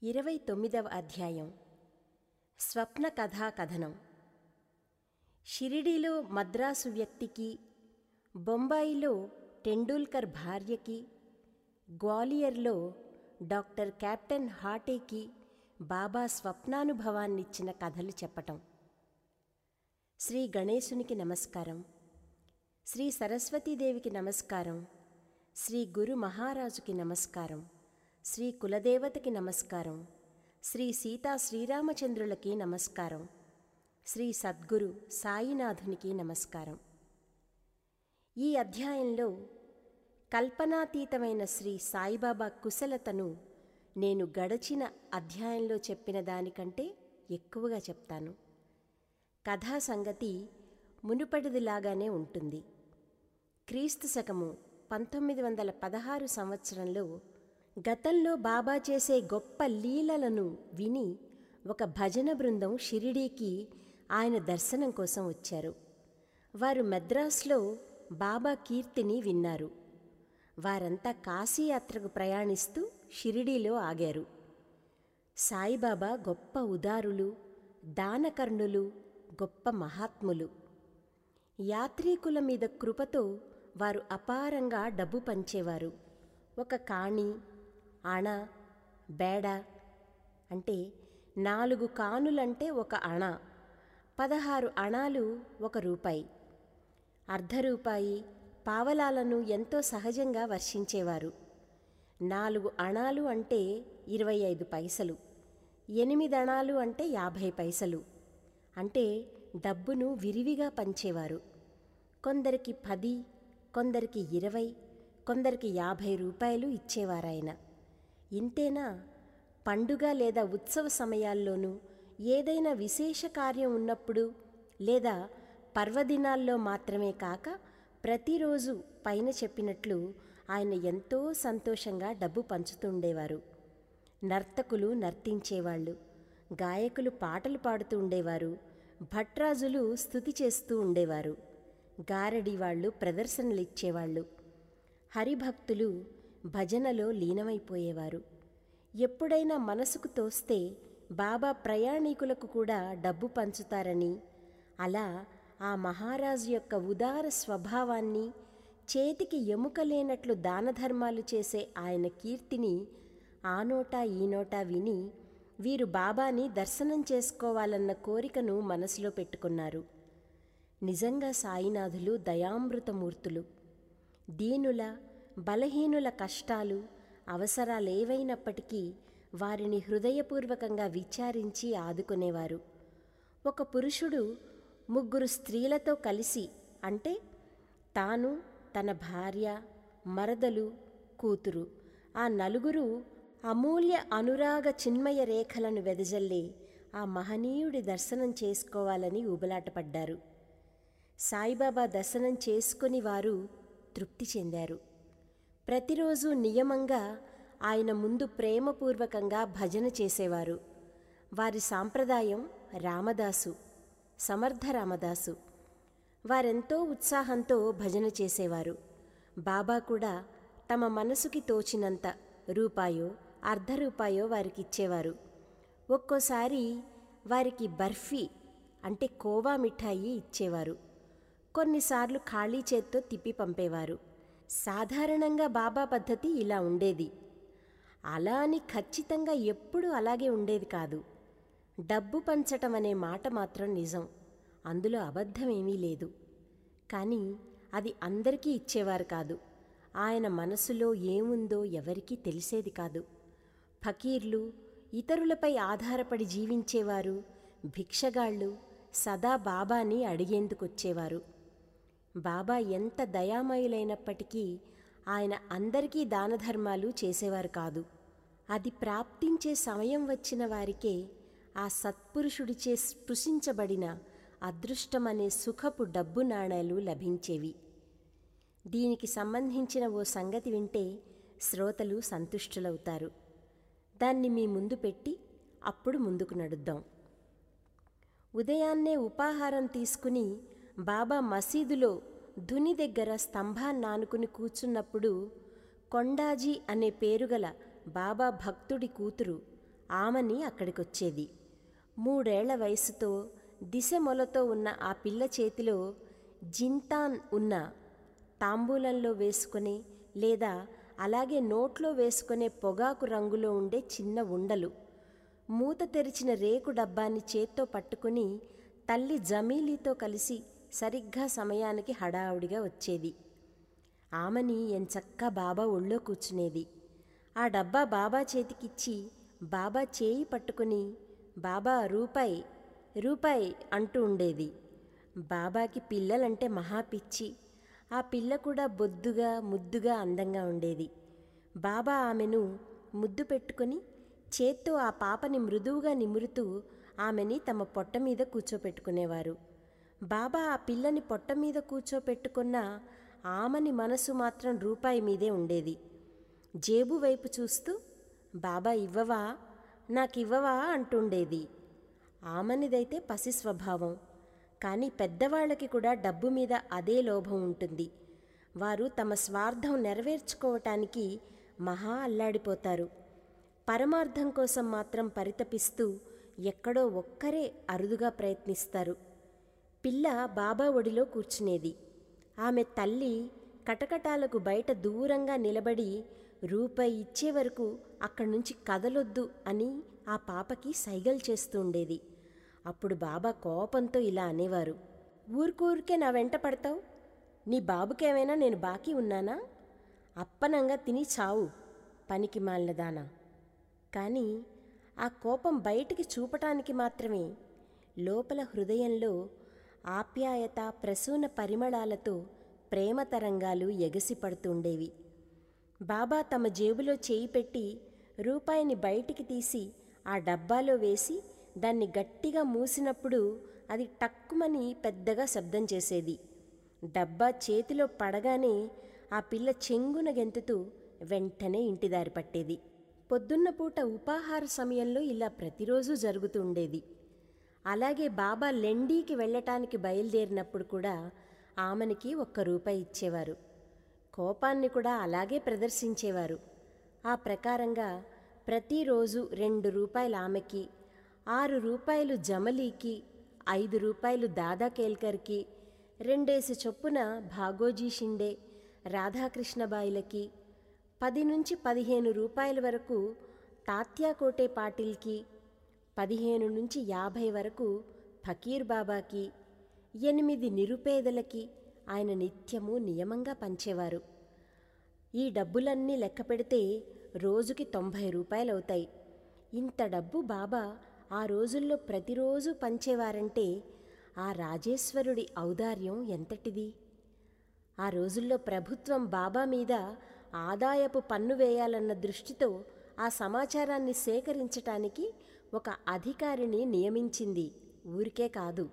29వ అధ్యాయం స్వప్న కథా కథనం. షిరిడీలో మద్రాసు వ్యక్తికి, బొంబాయిలో టెండూల్కర్ భార్యకి, గ్వాలియర్లో డాక్టర్ కెప్టెన్ హాటేకి బాబా స్వప్నానుభవాన్నిచ్చిన కథలు చెప్పటం. శ్రీ గణేశునికి నమస్కారం, శ్రీ సరస్వతీదేవికి నమస్కారం, శ్రీ గురు మహారాజుకి నమస్కారం, శ్రీ కులదేవతకి నమస్కారం, శ్రీ సీతా శ్రీరామచంద్రులకి నమస్కారం, శ్రీ సద్గురు సాయినాథునికి నమస్కారం. ఈ అధ్యాయంలో కల్పనాతీతమైన శ్రీ సాయిబాబా కుశలతను నేను గడచిన అధ్యాయంలో చెప్పిన దానికంటే ఎక్కువగా చెప్తాను. కథా సంగతి మునుపటిదిలాగానే ఉంటుంది. క్రీస్తు శకము 1916 సంవత్సరంలో గతంలో బాబా చేసే గొప్ప లీలలను విని ఒక భజన బృందం షిరిడీకి ఆయన దర్శనం కోసం వచ్చారు. వారు మద్రాసులో బాబా కీర్తిని విన్నారు. వారంతా కాశీయాత్రకు ప్రయాణిస్తూ షిరిడీలో ఆగారు. సాయిబాబా గొప్ప ఉదారులు, దానకర్ణులు, గొప్ప మహాత్ములు. యాత్రీకుల మీద కృపతో వారు అపారంగా డబ్బు పంచేవారు. ఒక కాణి, అణ, బేడ అంటే 4 కానులంటే 1 అణ, 16 అణాలు 1 రూపాయి, అర్ధ రూపాయి, పావలాలను ఎంతో సహజంగా వర్షించేవారు. 4 అణాలు అంటే 25 పైసలు, 8 అణాలు అంటే 50 పైసలు. అంటే డబ్బును విరివిగా పంచేవారు. కొందరికి 10, కొందరికి 20, కొందరికి 50 రూపాయలు ఇచ్చేవారాయన. ఇంతేనా? పండుగ లేదా ఉత్సవ సమయాల్లోనూ, ఏదైనా విశేష కార్యం ఉన్నప్పుడు లేదా పర్వదినాల్లో మాత్రమే కాక ప్రతిరోజు పైన చెప్పినట్లు ఆయన ఎంతో సంతోషంగా డబ్బు పంచుతుండేవారు. నర్తకులు నర్తించేవాళ్ళు, గాయకులు పాటలు పాడుతూ ఉండేవారు, భట్రాజులు స్తుతి చేస్తూ ఉండేవారు, గారడి వాళ్ళు ప్రదర్శనలిచ్చేవాళ్ళు, హరిభక్తులు భజనలో లీనమైపోయేవారు. ఎప్పుడైనా మనసుకు తోస్తే బాబా ప్రయాణీకులకు కూడా డబ్బు పంచుతారని, అలా ఆ మహారాజు యొక్క ఉదార స్వభావాన్ని, చేతికి ఎముక లేనట్లు దానధర్మాలు చేసే ఆయన కీర్తిని ఆ నోటా ఈ నోటా విని వీరు బాబాని దర్శనం చేసుకోవాలన్న కోరికను మనసులో పెట్టుకున్నారు. నిజంగా సాయినాథులు దయామృతమూర్తులు. దీనుల, బలహీనుల కష్టాలు, అవసరాలేవైనప్పటికీ వారిని హృదయపూర్వకంగా విచారించి ఆదుకునేవారు. ఒక పురుషుడు 3 స్త్రీలతో కలిసి, అంటే తాను, తన భార్య, మరదలు, కూతురు, ఆ 4 అమూల్య అనురాగ చిన్మయ రేఖలను వెదజల్లే ఆ మహనీయుడి దర్శనం చేసుకోవాలని ఊబలాటపడ్డారు. సాయిబాబా దర్శనం చేసుకుని వారు తృప్తి చెందారు. ప్రతిరోజు నియమంగా ఆయన ముందు ప్రేమపూర్వకంగా భజన చేసేవారు. వారి సాంప్రదాయం రామదాసు, సమర్థ రామదాసు. వారెంతో ఉత్సాహంతో భజన చేసేవారు. బాబా కూడా తమ మనసుకి తోచినంత రూపాయో అర్ధ రూపాయో వారికిచ్చేవారు. ఒక్కోసారి వారికి బర్ఫీ అంటే కోవా మిఠాయి ఇచ్చేవారు. కొన్నిసార్లు ఖాళీ చేత్తో తిప్పి పంపేవారు. సాధారణంగా బాబా పద్ధతి ఇలా ఉండేది. అలా అని ఖచ్చితంగా ఎప్పుడూ అలాగే ఉండేది కాదు. డబ్బు పంచటం అనే మాట మాత్రం నిజం, అందులో అబద్ధమేమీ లేదు. కానీ అది అందరికీ ఇచ్చేవారు కాదు. ఆయన మనసులో ఏముందో ఎవరికీ తెలిసేది కాదు. ఫకీర్లు, ఇతరులపై ఆధారపడి జీవించేవారు, భిక్షగాళ్ళు సదా బాబాని అడిగేందుకొచ్చేవారు. బాబా ఎంత దయామయులైనప్పటికీ ఆయన అందరికీ దానధర్మాలు చేసేవారు కాదు. అది ప్రాప్తించే సమయం వచ్చిన వారికే ఆ సత్పురుషుడిచే స్పృశించబడిన అదృష్టమనే సుఖపు డబ్బు నాణేలు లభించేవి. దీనికి సంబంధించిన ఓ సంగతి వింటే శ్రోతలు సంతుష్టులవుతారు. దాన్ని మీ ముందు పెట్టి అప్పుడు ముందుకు నడుద్దాం. ఉదయాన్నే ఉపాహారం తీసుకుని బాబా మసీదులో ధుని దగ్గర స్తంభాన్నానుకుని కూర్చున్నప్పుడు కొండాజీ అనే పేరుగల బాబా భక్తుడి కూతురు ఆమని అక్కడికొచ్చేది. 3 ఏళ్ల వయసుతో దిశమొలతో ఉన్న ఆ పిల్ల చేతిలో జింతాన్ ఉన్న తాంబూలంలో వేసుకునే లేదా అలాగే నోట్లో వేసుకునే పొగాకు రంగులో ఉండే చిన్న ఉండలు, మూత తెరిచిన రేకు డబ్బాని చేత్తో పట్టుకుని తల్లి జమీలీతో కలిసి సరిగ్గా సమయానికి హడావుడిగా వచ్చేది. ఆమని ఎంచక్కా బాబా ఒళ్ళో కూర్చునేది. ఆ డబ్బా బాబా చేతికిచ్చి బాబా చేయి పట్టుకుని బాబా రూపాయి రూపాయి అంటూ ఉండేది. బాబాకి పిల్లలంటే మహాపిచ్చి. ఆ పిల్ల కూడా బొద్దుగా ముద్దుగా అందంగా ఉండేది. బాబా ఆమెను ముద్దు పెట్టుకుని చేత్తో ఆ పాపని మృదువుగా నిమురుతూ ఆమెని తమ పొట్ట మీద కూర్చోపెట్టుకునేవారు. బాబా ఆ పిల్లని పొట్ట మీద కూర్చోపెట్టుకున్న ఆమని మనసు మాత్రం రూపాయి మీదే ఉండేది. జేబు వైపు చూస్తూ బాబా ఇవ్వవా, నాకివ్వవా అంటుండేది. ఆమనిదైతే పసి స్వభావం. కానీ పెద్దవాళ్ళకి కూడా డబ్బు మీద అదే లోభం ఉంటుంది. వారు తమ స్వార్థం నెరవేర్చుకోవటానికి మహా అల్లాడిపోతారు. పరమార్థం కోసం మాత్రం పరితపిస్తూ ఎక్కడో ఒక్కరే అరుదుగా ప్రయత్నిస్తారు. పిల్ల బాబా ఒడిలో కూర్చునేది. ఆమె తల్లి కటకటాలకు బయట దూరంగా నిలబడి రూపాయి ఇచ్చే వరకు అక్కడి నుంచి కదలొద్దు అని ఆ పాపకి సైగలు చేస్తూ ఉండేది. అప్పుడు బాబా కోపంతో ఇలా అనేవారు, ఊరికూరికే నా వెంట పడతావు? నీ బాబుకేమైనా నేను బాకీ ఉన్నానా? అప్పనంగా తిని చావు, పనికి మాలినదానా. కానీ ఆ కోపం బయటికి చూపటానికి మాత్రమే. లోపల హృదయంలో ఆప్యాయత ప్రసూన పరిమళాలతో ప్రేమ తరంగాలు ఎగసిపడుతుండేవి. బాబా తమ జేబులో చేయి పెట్టి రూపాయిని బయటికి తీసి ఆ డబ్బాలో వేసి దాన్ని గట్టిగా మూసినప్పుడు అది టక్కుమని పెద్దగా శబ్దం చేసేది. డబ్బా చేతిలో పడగానే ఆ పిల్ల చెంగున గెంతుతూ వెంటనే ఇంటిదారి పట్టేది. పొద్దున్న పూట ఉపాహార సమయంలో ఇలా ప్రతిరోజు జరుగుతుండేది. అలాగే బాబా లెండీకి వెళ్ళటానికి బయలుదేరినప్పుడు కూడా ఆమెనికి 1 రూపాయి ఇచ్చేవారు. కోపాన్ని కూడా అలాగే ప్రదర్శించేవారు. ఆ ప్రకారంగా ప్రతిరోజు 2 రూపాయలు ఆమెకి, 6 రూపాయలు జమలీకి, 5 రూపాయలు దాదా కేల్కర్కి, 2 చొప్పున భాగోజీ షిండే, రాధాకృష్ణబాయిలకి, 10 నుంచి 15 రూపాయల వరకు తాత్యాకోటే పాటిల్కి, 15 నుంచి 50 వరకు ఫకీర్ బాబాకి, 8 నిరుపేదలకి ఆయన నిత్యము నియమంగా పంచేవారు. ఈ డబ్బులన్నీ లెక్క పెడితే రోజుకి 90 రూపాయలవుతాయి. ఇంత డబ్బు బాబా ఆ రోజుల్లో ప్రతిరోజు పంచేవారంటే ఆ రాజేశ్వరుడి ఔదార్యం ఎంతటిది! ఆ రోజుల్లో ప్రభుత్వం బాబా మీద ఆదాయపు పన్ను వేయాలన్న దృష్టితో ఆ సమాచారాన్ని సేకరించటానికి ఒక అధికారిని నియమించింది, ఊరికే కాదు.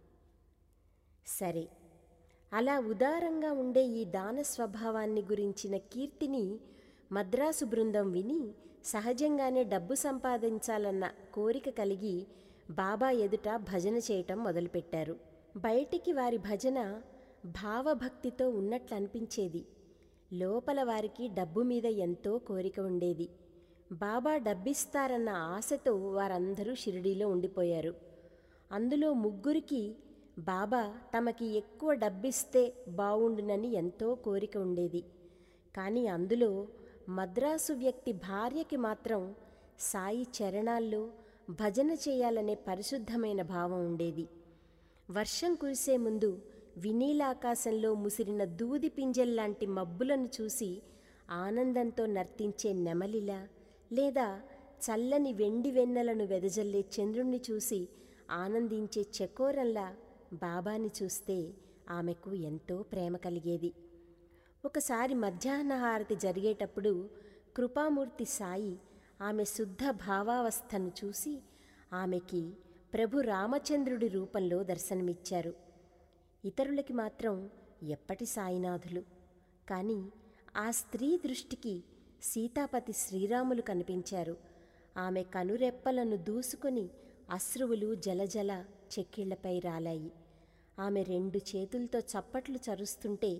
సరే, అలా ఉదారంగా ఉండే ఈ దాన స్వభావాన్ని గురించిన కీర్తిని మద్రాసు బృందం విని సహజంగానే డబ్బు సంపాదించాలన్న కోరిక కలిగి బాబా ఎదుట భజన చేయటం మొదలుపెట్టారు. బయటికి వారి భజన భావభక్తితో ఉన్నట్లు అనిపించేది. లోపల వారికి డబ్బు మీద ఎంతో కోరిక ఉండేది. బాబా డబ్బిస్తారన్న ఆశతో వారందరూ షిరిడీలో ఉండిపోయారు. అందులో 3కి బాబా తమకి ఎక్కువ డబ్బిస్తే బావుండునని ఎంతో కోరిక ఉండేది. కానీ అందులో మద్రాసు వ్యక్తి భార్యకి మాత్రం సాయి చరణాల్లో భజన చేయాలనే పరిశుద్ధమైన భావం ఉండేది. వర్షం కురిసే ముందు వినీలాకాశంలో ముసిరిన దూది పింజల్లాంటి మబ్బులను చూసి ఆనందంతో నర్తించే నెమలిలా, లేదా చల్లని వెండి వెన్నెలను వెదజల్లే చంద్రుణ్ణి చూసి ఆనందించే చకోరంలా బాబాని చూస్తే ఆమెకు ఎంతో ప్రేమ కలిగేది. ఒకసారి మధ్యాహ్న హారతి జరిగేటప్పుడు కృపామూర్తి సాయి ఆమె శుద్ధ భావావస్థను చూసి ఆమెకి ప్రభు రామచంద్రుడి రూపంలో దర్శనమిచ్చారు. ఇతరులకి మాత్రం ఎప్పటి సాయినాథులు. కానీ ఆ స్త్రీ దృష్టికి సీతాపతి శ్రీరాములు కనిపించారు. ఆమె కనురెప్పలను దూసుకొని అశ్రువులు జలజల చెక్కిళ్లపై రాలాయి. ఆమె 2 చేతులతో చప్పట్లు చరుస్తుంటే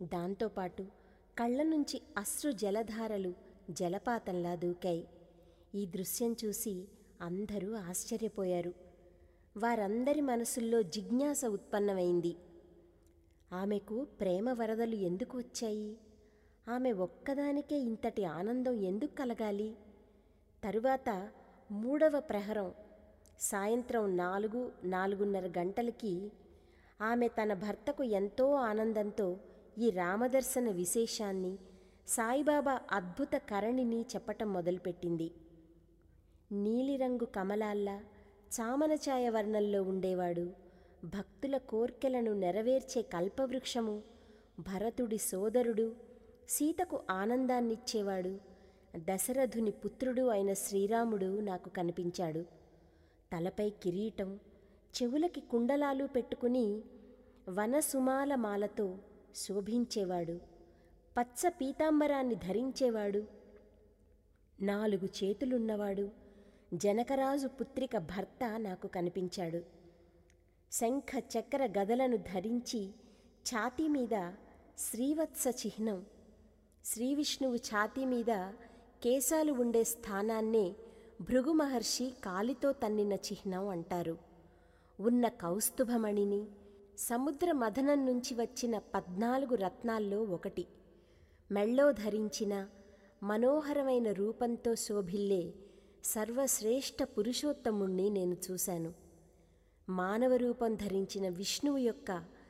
దాంతోపాటు కళ్ళ నుంచి అశ్రు జలధారలు జలపాతంలా దూకాయి. ఈ దృశ్యం చూసి అందరూ ఆశ్చర్యపోయారు. వారందరి మనసుల్లో జిజ్ఞాస ఉత్పన్నమైంది. ఆమెకు ప్రేమ వరదలు ఎందుకు వచ్చాయి? ఆమె ఒక్కదానికే ఇంతటి ఆనందం ఎందుకు కలగాలి? తరువాత 3వ ప్రహరం సాయంత్రం 4-4:30 గంటలకి ఆమె తన భర్తకు ఎంతో ఆనందంతో ఈ రామదర్శన విశేషాన్ని, సాయిబాబా అద్భుత కరణిని చెప్పటం మొదలుపెట్టింది. నీలిరంగు కమలాల్లా చామనఛాయ వర్ణంలో ఉండేవాడు, భక్తుల కోర్కెలను నెరవేర్చే కల్పవృక్షము, భరతుడి సోదరుడు, సీతకు ఆనందాన్నిచ్చేవాడు, దశరథుని పుత్రుడు అయిన శ్రీరాముడు నాకు కనిపించాడు. తలపై కిరీటం, చెవులకి కుండలాలు పెట్టుకుని వనసుమాల మాలతో శోభించేవాడు, పచ్చ పీతాంబరాన్ని ధరించేవాడు, 4 చేతులున్నవాడు, జనకరాజు పుత్రిక భర్త నాకు కనిపించాడు. శంఖ చక్ర గదలను ధరించి ఛాతీ మీద శ్రీవత్స చిహ్నం, శ్రీవిష్ణువు ఛాతీ మీద కేశాలు ఉండే స్థానాన్నే భృగు మహర్షి కాలితో తన్నిన చిహ్నం అంటారు. ఉన్న కౌస్తుభమణిని, సముద్ర మథనం నుంచి వచ్చిన 14 రత్నాల్లో ఒకటి, మెళ్ళో ధరించిన మనోహరమైన రూపంతో శోభిల్లే సర్వశ్రేష్ఠ పురుషోత్తముణ్ణి నేను చూశాను. మానవ రూపం ధరించిన విష్ణువు యొక్క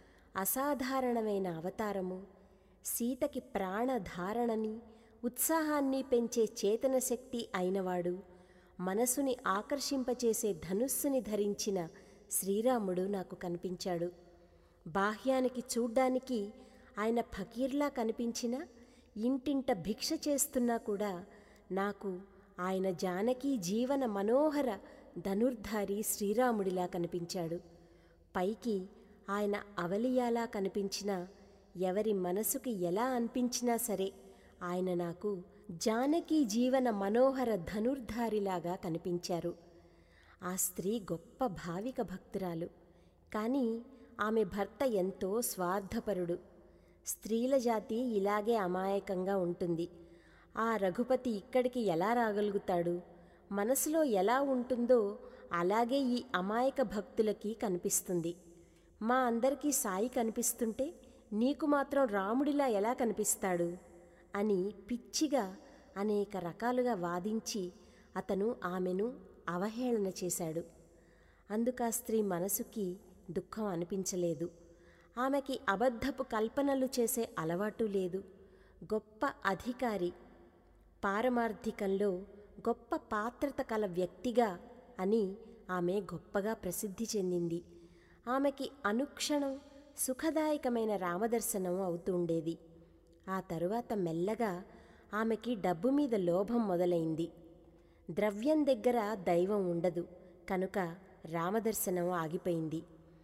అసాధారణమైన అవతారము, సీతకి ప్రాణధారణని, ఉత్సాహాన్ని పెంచే చేతన శక్తి అయినవాడు, మనసుని ఆకర్షింపచేసే ధనుస్సుని ధరించిన శ్రీరాముడు నాకు కనిపించాడు. బాహ్యానికి చూడ్డానికి ఆయన ఫకీర్లా కనిపించినా, ఇంటింట భిక్ష చేస్తున్నా కూడా నాకు ఆయన జానకీ జీవన మనోహర ధనుర్ధారి శ్రీరాముడిలా కనిపించాడు. పైకి ఆయన అవలియాలా కనిపించినా, ఎవరి మనసుకి ఎలా అనిపించినా సరే ఆయన నాకు జానకీ జీవన మనోహర ధనుర్ధారిలాగా కనిపించారు. ఆ స్త్రీ గొప్ప భావిక భక్తురాలు, కానీ ఆమె భర్త ఎంతో స్వార్థపరుడు. స్త్రీల జాతి ఇలాగే అమాయకంగా ఉంటుంది. ఆ రఘుపతి ఇక్కడికి ఎలా రాగలుగుతాడు? మనసులో ఎలా ఉంటుందో అలాగే ఈ అమాయక భక్తులకి కనిపిస్తుంది. మా అందరికీ సాయి కనిపిస్తుంటే నీకు మాత్రం రాముడిలా ఎలా కనిపిస్తాడు అని పిచ్చిగా అనేక రకాలుగా వాదించి అతను ఆమెను అవహేళన చేశాడు. అందుకా స్త్రీ మనసుకి దుఃఖం అనిపించలేదు. ఆమెకి అబద్ధపు కల్పనలు చేసే అలవాటు లేదు. గొప్ప అధికారి, పారమార్థికంలో గొప్ప పాత్రత కల వ్యక్తిగా అని ఆమె గొప్పగా ప్రసిద్ధి చెందింది. ఆమెకి అనుక్షణం సుఖదాయకమైన రామదర్శనం అవుతుండేది. ఆ తరువాత మెల్లగా ఆమెకి డబ్బు మీద లోభం మొదలైంది. ద్రవ్యం దగ్గర దైవం ఉండదు కనుక రామదర్శనం ఆగిపోయింది.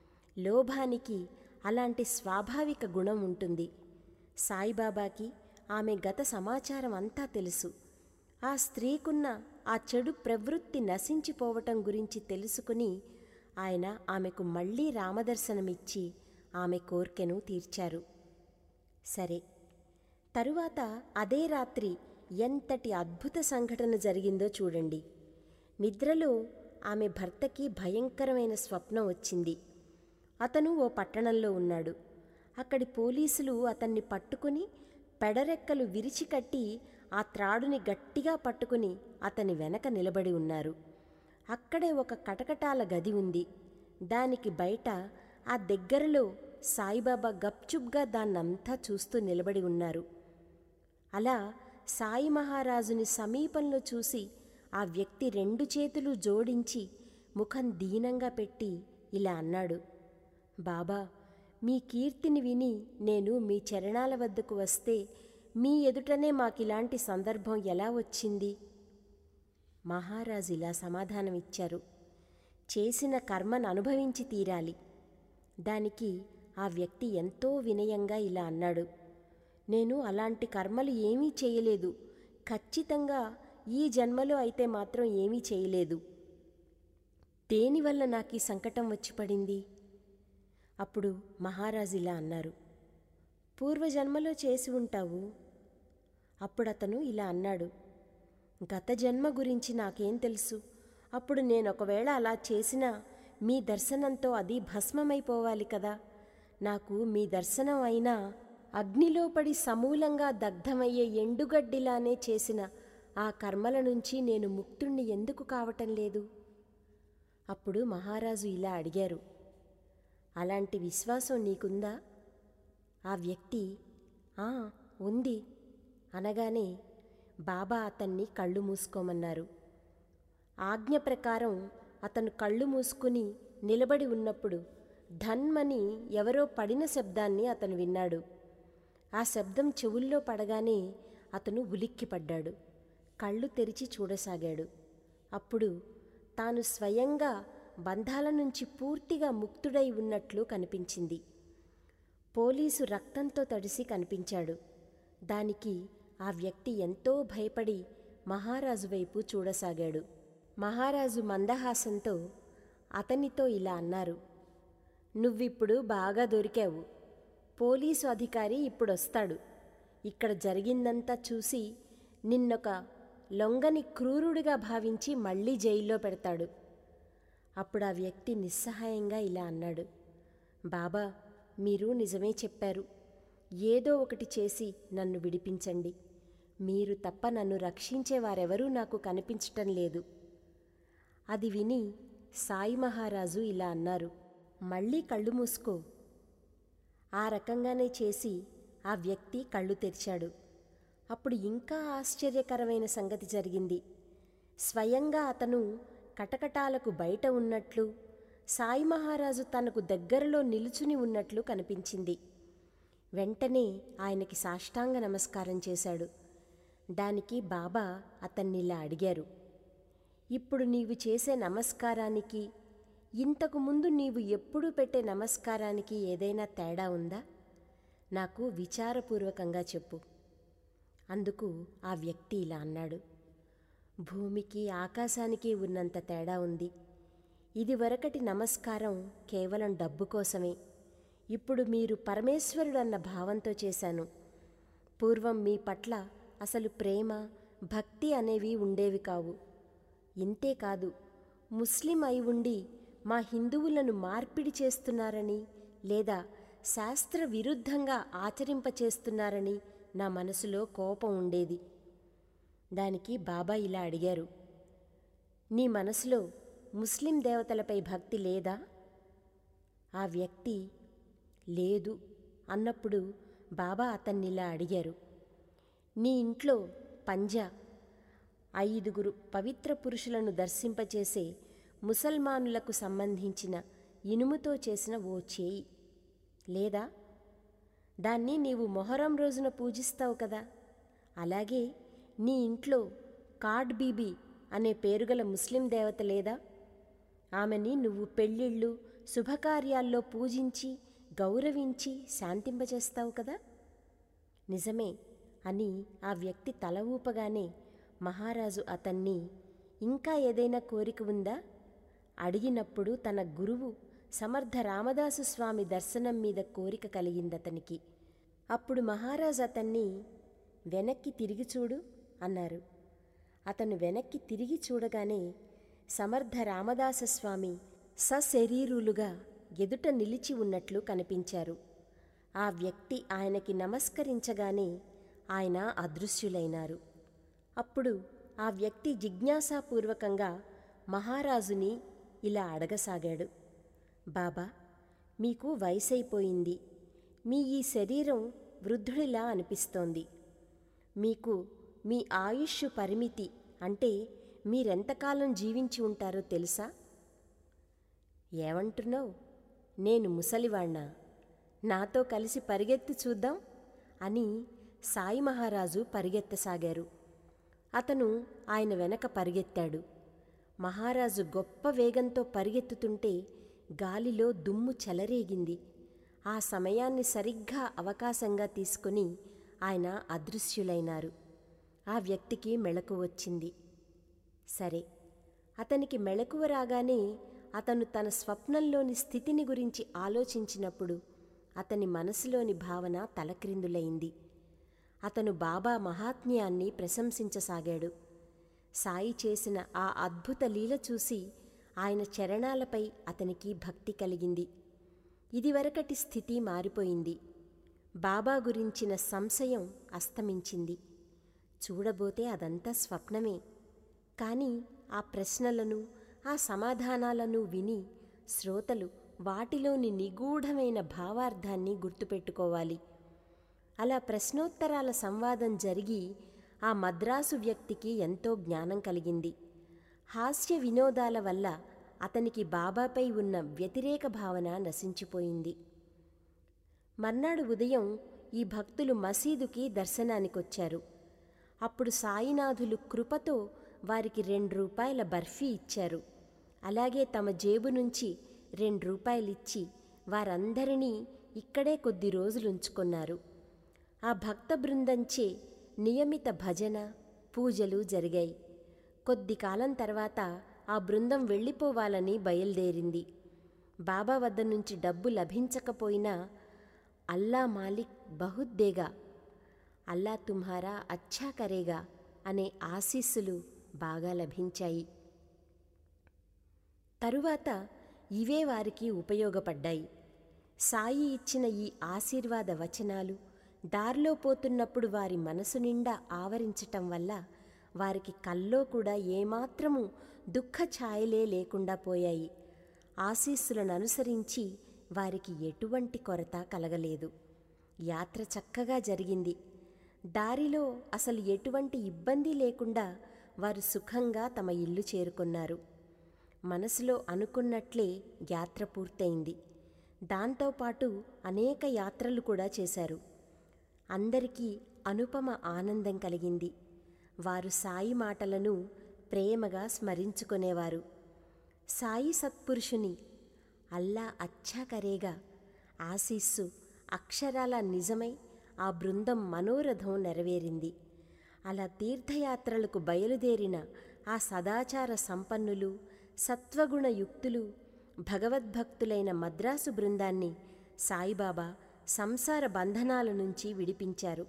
లోభానికి అలాంటి స్వాభావిక గుణం ఉంటుంది. సాయిబాబాకి ఆమె గత సమాచారం అంతా తెలుసు. ఆ స్త్రీకున్న ఆ చెడు ప్రవృత్తి నశించిపోవటం గురించి తెలుసుకుని ఆయన ఆమెకు మళ్ళీ రామదర్శనమిచ్చి ఆమె కోర్కెను తీర్చారు. సరే, తరువాత అదే రాత్రి ఎంతటి అద్భుత సంఘటన జరిగిందో చూడండి. నిద్రలో ఆమె భర్తకి భయంకరమైన స్వప్నం వచ్చింది. అతను ఓ పట్టణంలో ఉన్నాడు. అక్కడి పోలీసులు అతన్ని పట్టుకుని పెడరెక్కలు విరిచికట్టి ఆ త్రాడుని గట్టిగా పట్టుకుని అతని వెనక నిలబడి ఉన్నారు. అక్కడే ఒక కటకటాల గది ఉంది. దానికి బయట ఆ దగ్గరలో సాయిబాబా గప్చుప్గా దాన్నంతా చూస్తూ నిలబడి ఉన్నారు. అలా సాయి మహారాజుని సమీపంలో చూసి ఆ వ్యక్తి 2 చేతులు జోడించి ముఖం దీనంగా పెట్టి ఇలా అన్నాడు: బాబా, మీ కీర్తిని విని నేను మీ చరణాల వద్దకు వస్తే మీ ఎదుటనే మాకిలాంటి సందర్భం ఎలా వచ్చింది? మహారాజు ఇలా సమాధానమిచ్చారు: చేసిన కర్మను అనుభవించి తీరాలి. దానికి ఆ వ్యక్తి ఎంతో వినయంగా ఇలా అన్నాడు: నేను అలాంటి కర్మలు ఏమీ చేయలేదు. ఖచ్చితంగా ఈ జన్మలో అయితే మాత్రం ఏమీ చేయలేదు. దేనివల్ల నాకు ఈ సంకటం వచ్చి పడింది? అప్పుడు మహారాజు ఇలా అన్నారు: పూర్వజన్మలో చేసి ఉంటావు. అప్పుడతను ఇలా అన్నాడు: గత జన్మ గురించి నాకేం తెలుసు? అప్పుడు నేనొకవేళ అలా చేసినా మీ దర్శనంతో అది భస్మమైపోవాలి కదా. నాకు మీ దర్శనం అయినా అగ్నిలో పడి సమూలంగా దగ్ధమయ్యే ఎండుగడ్డిలానే చేసిన ఆ కర్మల నుంచి నేను ముక్తుణ్ణి ఎందుకు కావటం లేదు? అప్పుడు మహారాజు ఇలా అడిగారు, అలాంటి విశ్వాసం నీకుందా? ఆ వ్యక్తి ఆ ఉంది అనగానే బాబా అతన్ని కళ్ళు మూసుకోమన్నారు. ఆజ్ఞ ప్రకారం అతను కళ్ళు మూసుకుని నిలబడి ఉన్నప్పుడు ధన్మని ఎవరో పడిన శబ్దాన్ని అతను విన్నాడు. ఆ శబ్దం చెవుల్లో పడగానే అతను ఉలిక్కిపడ్డాడు. కళ్ళు తెరిచి చూడసాగాడు. అప్పుడు తాను స్వయంగా బంధాల నుంచి పూర్తిగా ముక్తుడై ఉన్నట్లు కనిపించింది. పోలీసు రక్తంతో తడిసి కనిపించాడు. దానికి ఆ వ్యక్తి ఎంతో భయపడి మహారాజు వైపు చూడసాగాడు. మహారాజు మందహాసంతో అతనితో ఇలా అన్నారు, నువ్విప్పుడు బాగా దొరికావు. పోలీసు అధికారి ఇప్పుడొస్తాడు. ఇక్కడ జరిగిందంతా చూసి నిన్నొక లొంగని క్రూరుడిగా భావించి మళ్ళీ జైల్లో పెడతాడు. అప్పుడు ఆ వ్యక్తి నిస్సహాయంగా ఇలా అన్నాడు, బాబా, మీరు నిజమే చెప్పారు. ఏదో ఒకటి చేసి నన్ను విడిపించండి. మీరు తప్ప నన్ను రక్షించేవారెవరూ నాకు కనిపించటం లేదు. అది విని సాయి మహారాజు ఇలా అన్నారు, మళ్ళీ కళ్ళు మూసుకో. ఆ రకంగానే చేసి ఆ వ్యక్తి కళ్ళు తెరిచాడు. అప్పుడు ఇంకా ఆశ్చర్యకరమైన సంగతి జరిగింది. స్వయంగా అతను కటకటాలకు బయట ఉన్నట్లు, సాయి మహారాజు తనకు దగ్గరలో నిలుచుని ఉన్నట్లు కనిపించింది. వెంటనే ఆయనకి సాష్టాంగ నమస్కారం చేశాడు. దానికి బాబా అతన్నిలా అడిగారు, ఇప్పుడు నీవు చేసే నమస్కారానికి ఇంతకు ముందు నీవు ఎప్పుడూ పెట్టే నమస్కారానికి ఏదైనా తేడా ఉందా? నాకు విచారపూర్వకంగా చెప్పు. అందుకు ఆ వ్యక్తి ఇలా అన్నాడు, భూమికి ఆకాశానికి ఉన్నంత తేడా ఉంది. ఇదివరకటి నమస్కారం కేవలం డబ్బు కోసమే. ఇప్పుడు మీరు పరమేశ్వరుడన్న భావంతో చేశాను. పూర్వం మీ పట్ల అసలు ప్రేమ, భక్తి అనేవి ఉండేవి కావు. ఇంతేకాదు, ముస్లిం అయి ఉండి మా హిందువులను మార్పిడి చేస్తున్నారని లేదా శాస్త్ర విరుద్ధంగా ఆచరింపచేస్తున్నారని నా మనసులో కోపం ఉండేది. దానికి బాబా ఇలా అడిగారు, నీ మనసులో ముస్లిం దేవతలపై భక్తి లేదా? ఆ వ్యక్తి లేదు అన్నప్పుడు బాబా అతన్నిలా అడిగారు, నీ ఇంట్లో పంజా 5 పవిత్ర పురుషులను దర్శింపచేసే ముసల్మానులకు సంబంధించిన ఇనుముతో చేసిన ఓ చేయి లేదా? దాన్ని నీవు మొహరం రోజున పూజిస్తావు కదా. అలాగే నీ ఇంట్లో కాడ్ బీబీ అనే పేరుగల ముస్లిం దేవత లేదా? ఆమెని నువ్వు పెళ్ళిళ్ళు, శుభకార్యాల్లో పూజించి గౌరవించి శాంతింపజేస్తావు కదా. నిజమే అని ఆ వ్యక్తి తల ఊపగానే మహారాజు అతన్ని ఇంకా ఏదైనా కోరిక ఉందా అడిగినప్పుడు తన గురువు సమర్థ రామదాసు స్వామి దర్శనం మీద కోరిక కలిగిందతనికి. అప్పుడు మహారాజు అతన్ని వెనక్కి తిరిగి చూడు అన్నారు. అతను వెనక్కి తిరిగి చూడగానే సమర్థ రామదాస స్వామి సశరీరులుగా ఎదుట నిలిచి ఉన్నట్లు కనిపించారు. ఆ వ్యక్తి ఆయనకి నమస్కరించగానే ఆయన అదృశ్యులైనారు. అప్పుడు ఆ వ్యక్తి జిజ్ఞాసాపూర్వకంగా మహారాజుని ఇలా అడగసాగాడు, బాబా, మీకు వయసైపోయింది. మీ ఈ శరీరం వృద్ధుడిలా అనిపిస్తోంది. మీకు మీ ఆయుష్ పరిమితి అంటే మీరెంతకాలం జీవించి ఉంటారో తెలుసా? ఏమంటున్నావు? నేను ముసలివాణ్ణా? నాతో కలిసి పరిగెత్తి చూద్దాం అని సాయి మహారాజు పరిగెత్తసాగారు. అతను ఆయన వెనక పరిగెత్తాడు. మహారాజు గొప్ప వేగంతో పరిగెత్తుతుంటే గాలిలో దుమ్ము చెలరేగింది. ఆ సమయాన్ని సరిగ్గా అవకాశంగా తీసుకుని ఆయన అదృశ్యులైనారు. ఆ వ్యక్తికి మెళకువ వచ్చింది. సరే, అతనికి మెళకువ రాగానే అతను తన స్వప్నంలోని స్థితిని గురించి ఆలోచించినప్పుడు అతని మనసులోని భావన తలక్రిందులైంది. అతను బాబా మహాత్మ్యాన్ని ప్రశంసించసాగాడు. సాయి చేసిన ఆ అద్భుత లీల చూసి ఆయన చరణాలపై అతనికి భక్తి కలిగింది. ఇదివరకటి స్థితి మారిపోయింది. బాబా గురించిన సంశయం అస్తమించింది. చూడబోతే అదంతా స్వప్నమే. కానీ ఆ ప్రశ్నలను, ఆ సమాధానాలను విని శ్రోతలు వాటిలోని నిగూఢమైన భావార్థాన్ని గుర్తుపెట్టుకోవాలి. అలా ప్రశ్నోత్తరాల సంవాదం జరిగి ఆ మద్రాసు వ్యక్తికి ఎంతో జ్ఞానం కలిగింది. హాస్య వినోదాల వల్ల అతనికి బాబాపై ఉన్న వ్యతిరేక భావన నశించిపోయింది. మర్నాడు ఉదయం ఈ భక్తులు మసీదుకి దర్శనానికొచ్చారు. అప్పుడు సాయినాథులు కృపతో వారికి 2 రూపాయల బర్ఫీ ఇచ్చారు. అలాగే తమ జేబు నుంచి 2 రూపాయలిచ్చి వారందరినీ ఇక్కడే కొద్ది రోజులుంచుకున్నారు. ఆ భక్త బృందంచే నియమిత భజన, పూజలు జరిగాయి. కొద్ది కాలం తర్వాత ఆ బృందం వెళ్ళిపోవాలని బయలుదేరింది. బాబా వద్ద నుంచి డబ్బు లభించకపోయినా అల్లా మాలిక్ బహుత్ దేగా, అల్లా తుమ్హారా అచ్చా కరేగా అనే ఆశీస్సులు బాగా లభించాయి. తరువాత ఇవే వారికి ఉపయోగపడ్డాయి. సాయి ఇచ్చిన ఈ ఆశీర్వాద వచనాలు దారిలో పోతున్నప్పుడు వారి మనసు నిండా ఆవరించటం వల్ల వారికి కల్లో కూడా ఏమాత్రము దుఃఖ ఛాయలే లేకుండా పోయాయి. ఆశీస్సులను అనుసరించి వారికి ఎటువంటి కొరత కలగలేదు. యాత్ర చక్కగా జరిగింది. దారిలో అసలు ఎటువంటి ఇబ్బంది లేకుండా వారు సుఖంగా తమ ఇల్లు చేరుకున్నారు. మనసులో అనుకున్నట్లే యాత్ర పూర్తయింది. దాంతోపాటు అనేక యాత్రలు కూడా చేశారు. అందరికీ అనుపమ ఆనందం కలిగింది. వారు సాయి మాటలను ప్రేమగా స్మరించుకునేవారు. సాయి సత్పురుషుని అల్లా అచ్చా కరేగా ఆశీస్సు అక్షరాల నిజమై ఆ బృందం మనోరథం నెరవేరింది. అలా తీర్థయాత్రలకు బయలుదేరిన ఆ సదాచార సంపన్నులు, సత్వగుణ యుక్తులు, భగవద్భక్తులైన మద్రాసు బృందాన్ని సాయిబాబా సంసార బంధనాల నుంచి విడిపించారు.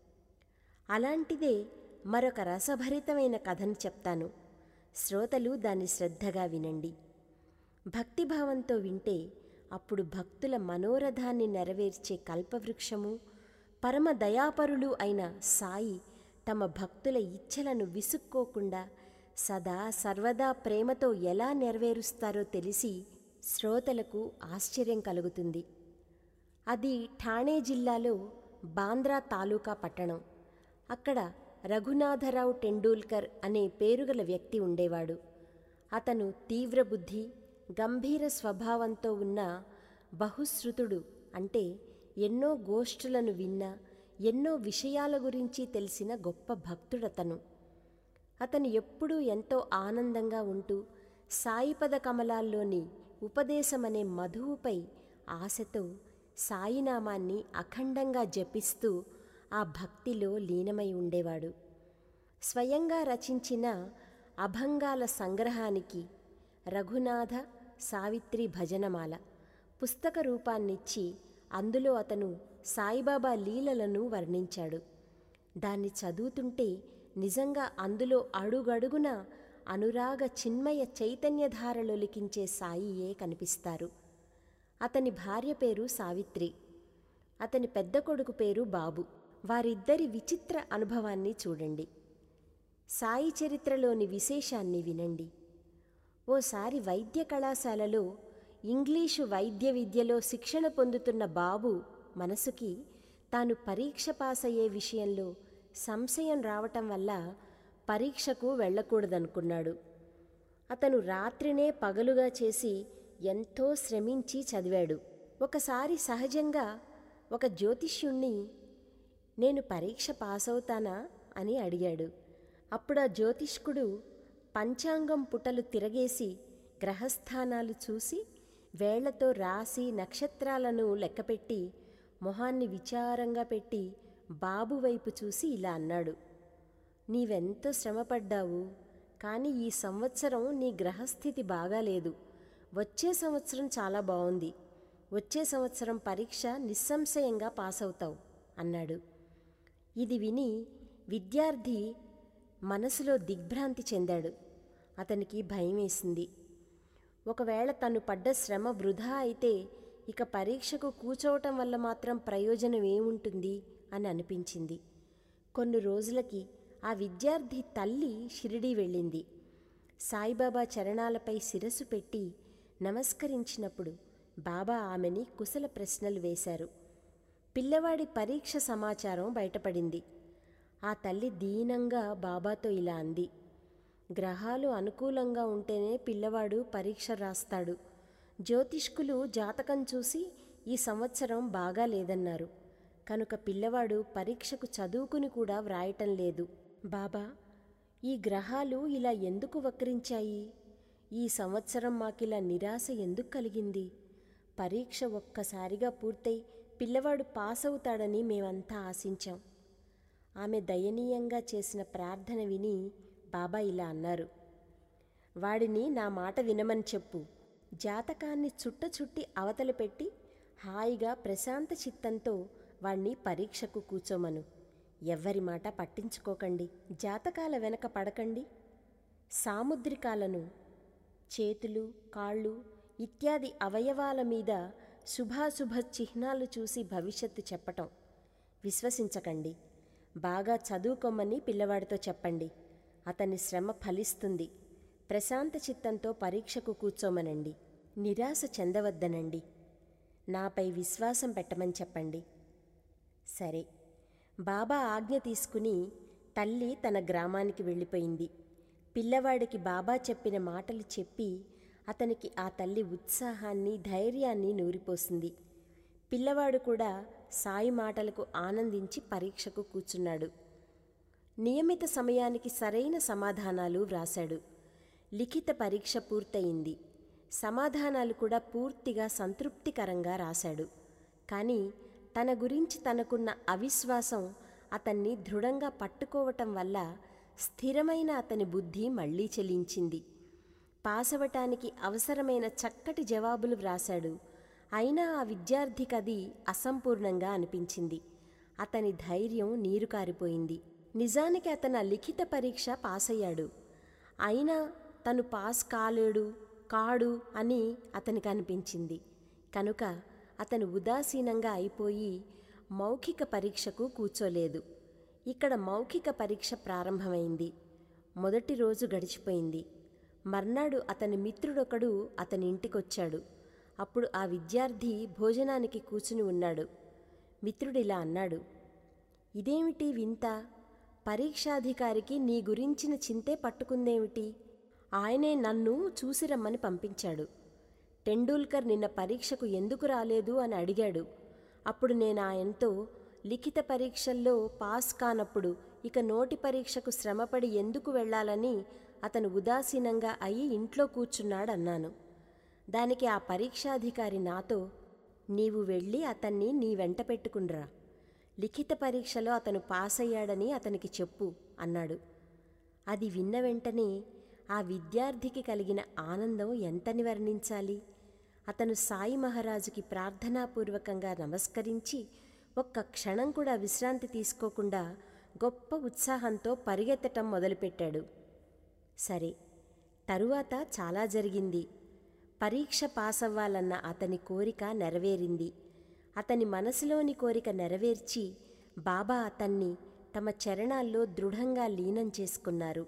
అలాంటిదే మరొక రసభరితమైన కథను చెప్తాను. శ్రోతలు దాన్ని శ్రద్ధగా వినండి. భక్తిభావంతో వింటే అప్పుడు భక్తుల మనోరథాన్ని నెరవేర్చే కల్పవృక్షము, పరమ దయాపరులు అయిన సాయి తమ భక్తుల ఇచ్ఛలను విసుక్కోకుండా సదా సర్వదా ప్రేమతో ఎలా నెరవేరుస్తారో తెలిసి శ్రోతలకు ఆశ్చర్యం కలుగుతుంది. అది ఠాణే జిల్లాలో బాంద్రా తాలూకా పట్టణం. అక్కడ రఘునాథరావు టెండూల్కర్ అనే పేరుగల వ్యక్తి ఉండేవాడు. అతను తీవ్ర బుద్ధి, గంభీర స్వభావంతో ఉన్న బహుశ్రుతుడు, అంటే ఎన్నో గోష్ఠులను విన్న, ఎన్నో విషయాల గురించి తెలిసిన గొప్ప భక్తుడతను. అతను ఎప్పుడూ ఎంతో ఆనందంగా ఉంటూ సాయిపద కమలాల్లోని ఉపదేశమనే మధువుపై ఆశతో సాయినామాన్ని అఖండంగా జపిస్తూ ఆ భక్తిలో లీనమై ఉండేవాడు. స్వయంగా రచించిన అభంగాల సంగ్రహానికి రఘునాథ సావిత్రి భజనమాల పుస్తక రూపాన్నిచ్చి అందులో అతను సాయిబాబా లీలలను వర్ణించాడు. దాన్ని చదువుతుంటే నిజంగా అందులో అడుగడుగున అనురాగ చిన్మయ చైతన్యధారలొలికించే సాయియే కనిపిస్తారు. అతని భార్య పేరు సావిత్రి, అతని పెద్ద కొడుకు పేరు బాబు. వారిద్దరి విచిత్ర అనుభవాన్ని చూడండి. సాయి చరిత్రలోని విశేషాన్ని వినండి. ఓసారి వైద్య కళాశాలలో ఇంగ్లీషు వైద్య విద్యలో శిక్షణ పొందుతున్న బాబు మనసుకి తాను పరీక్ష పాస్ అయ్యే విషయంలో సంశయం రావటం వల్ల పరీక్షకు వెళ్ళకూడదనుకున్నాడు. అతను రాత్రినే పగలుగా చేసి ఎంతో శ్రమించి చదివాడు. ఒకసారి సహజంగా ఒక జ్యోతిష్యుణ్ణి నేను పరీక్ష పాస్ అవుతానా అని అడిగాడు. అప్పుడు ఆ జ్యోతిష్కుడు పంచాంగం పుటలు తిరగేసి గ్రహస్థానాలు చూసి వేళ్లతో రాసి నక్షత్రాలను లెక్కపెట్టి మొహాన్ని విచారంగా పెట్టి బాబు వైపు చూసి ఇలా అన్నాడు, నీవెంతో శ్రమపడ్డావు, కానీ ఈ సంవత్సరం నీ గ్రహస్థితి బాగాలేదు. వచ్చే సంవత్సరం చాలా బాగుంది. వచ్చే సంవత్సరం పరీక్ష నిస్సంశయంగా పాస్ అవుతావు అన్నాడు. ఇది విని విద్యార్థి మనసులో దిగ్భ్రాంతి చెందాడు. అతనికి భయమేసింది. ఒకవేళ తను పడ్డ శ్రమ వృధా అయితే ఇక పరీక్షకు కూర్చోవటం వల్ల మాత్రం ప్రయోజనం ఏముంటుంది అని అనిపించింది. కొన్ని రోజులకి ఆ విద్యార్థి తల్లి షిరిడీ వెళ్ళింది. సాయిబాబా చరణాలపై శిరస్సు పెట్టి నమస్కరించినప్పుడు బాబా ఆమెని కుశల ప్రశ్నలు వేశారు. పిల్లవాడి పరీక్ష సమాచారం బయటపడింది. ఆ తల్లి దీనంగా బాబాతో ఇలా అంది, గ్రహాలు అనుకూలంగా ఉంటేనే పిల్లవాడు పరీక్ష రాస్తాడు. జ్యోతిష్కులు జాతకం చూసి ఈ సంవత్సరం బాగా లేదన్నారు. కనుక పిల్లవాడు పరీక్షకు చదువుకుని కూడా వ్రాయటం లేదు. బాబా, ఈ గ్రహాలు ఇలా ఎందుకు వక్రించాయి? ఈ సంవత్సరం మాకిలా నిరాశ ఎందుకు కలిగింది? పరీక్ష ఒక్కసారిగా పూర్తయి పిల్లవాడు పాస్ అవుతాడని మేమంతా ఆశించాం. ఆమె దయనీయంగా చేసిన ప్రార్థన విని బాబా ఇలా అన్నారు, వాడిని నా మాట వినమని చెప్పు. జాతకాన్ని చుట్టి అవతల పెట్టి హాయిగా ప్రశాంత చిత్తంతో వాణ్ణి పరీక్షకు కూర్చోమను. ఎవ్వరి మాట పట్టించుకోకండి. జాతకాల వెనక పడకండి. సాముద్రికాలను, చేతులు, కాళ్ళు ఇత్యాది అవయవాల మీద శుభాశుభ చిహ్నాలు చూసి భవిష్యత్తు చెప్పటం విశ్వసించకండి. బాగా చదువుకోమని పిల్లవాడితో చెప్పండి. అతని శ్రమ ఫలిస్తుంది. ప్రశాంత చిత్తంతో పరీక్షకు కూర్చోమనండి. నిరాశ చెందవద్దనండి. నాపై విశ్వాసం పెట్టమని చెప్పండి. సరే, బాబా ఆజ్ఞ తీసుకుని తల్లి తన గ్రామానికి వెళ్ళిపోయింది. పిల్లవాడికి బాబా చెప్పిన మాటలు చెప్పి అతనికి ఆ తల్లి ఉత్సాహాన్ని, ధైర్యాన్ని నూరిపోసింది. పిల్లవాడు కూడా సాయి మాటలకు ఆనందించి పరీక్షకు కూర్చున్నాడు. నియమిత సమయానికి సరైన సమాధానాలు వ్రాశాడు. లిఖిత పరీక్ష పూర్తయింది. సమాధానాలు కూడా పూర్తిగా సంతృప్తికరంగా రాశాడు. కానీ తన గురించి తనకున్న అవిశ్వాసం అతన్ని దృఢంగా పట్టుకోవటం వల్ల స్థిరమైన అతని బుద్ధి మళ్లీ చెలించింది. పాసవటానికి అవసరమైన చక్కటి జవాబులు వ్రాశాడు. అయినా ఆ విద్యార్థికది అసంపూర్ణంగా అనిపించింది. అతని ధైర్యం నీరు కారిపోయింది. నిజానికి అతను లిఖిత పరీక్ష పాస్ అయ్యాడు. అయినా తను పాస్ కాడు అని అతనికి అనిపించింది. కనుక అతను ఉదాసీనంగా అయిపోయి మౌఖిక పరీక్షకు కూర్చోలేదు. ఇక్కడ మౌఖిక పరీక్ష ప్రారంభమైంది. మొదటి రోజు గడిచిపోయింది. మర్నాడు అతని మిత్రుడొకడు అతని ఇంటికొచ్చాడు. అప్పుడు ఆ విద్యార్థి భోజనానికి కూర్చుని ఉన్నాడు. మిత్రుడిలా అన్నాడు, ఇదేమిటి వింత? పరీక్షాధికారికి నీ గురించిన చింతే పట్టుకుందేమిటి? ఆయనే నన్ను చూసి రమ్మని పంపించాడు. టెండూల్కర్ నిన్న పరీక్షకు ఎందుకు రాలేదు అని అడిగాడు. అప్పుడు నేను ఆయనతో లిఖిత పరీక్షల్లో పాస్ కానప్పుడు ఇక నోటి పరీక్షకు శ్రమపడి ఎందుకు వెళ్ళాలని అతను ఉదాసీనంగా అయి ఇంట్లో కూర్చున్నాడన్నాను. దానికి ఆ పరీక్షాధికారి నాతో, నీవు వెళ్ళి అతన్ని నీ వెంట పెట్టుకునిరా. లిఖిత పరీక్షలో అతను పాస్ అయ్యాడని అతనికి చెప్పు అన్నాడు. అది విన్న వెంటనే ఆ విద్యార్థికి కలిగిన ఆనందం ఎంతని వర్ణించాలి. అతను సాయి మహారాజుకి ప్రార్థనాపూర్వకంగా నమస్కరించి ఒక్క క్షణం కూడా విశ్రాంతి తీసుకోకుండా గొప్ప ఉత్సాహంతో పరిగెత్తటం మొదలుపెట్టాడు. సరే, తరువాత చాలా జరిగింది. పరీక్ష పాసవ్వాలన్న అతని కోరిక నెరవేరింది. అతని మనసులోని కోరిక నెరవేర్చి బాబా అతన్ని తమ చరణాల్లో దృఢంగా లీనం చేసుకున్నారు.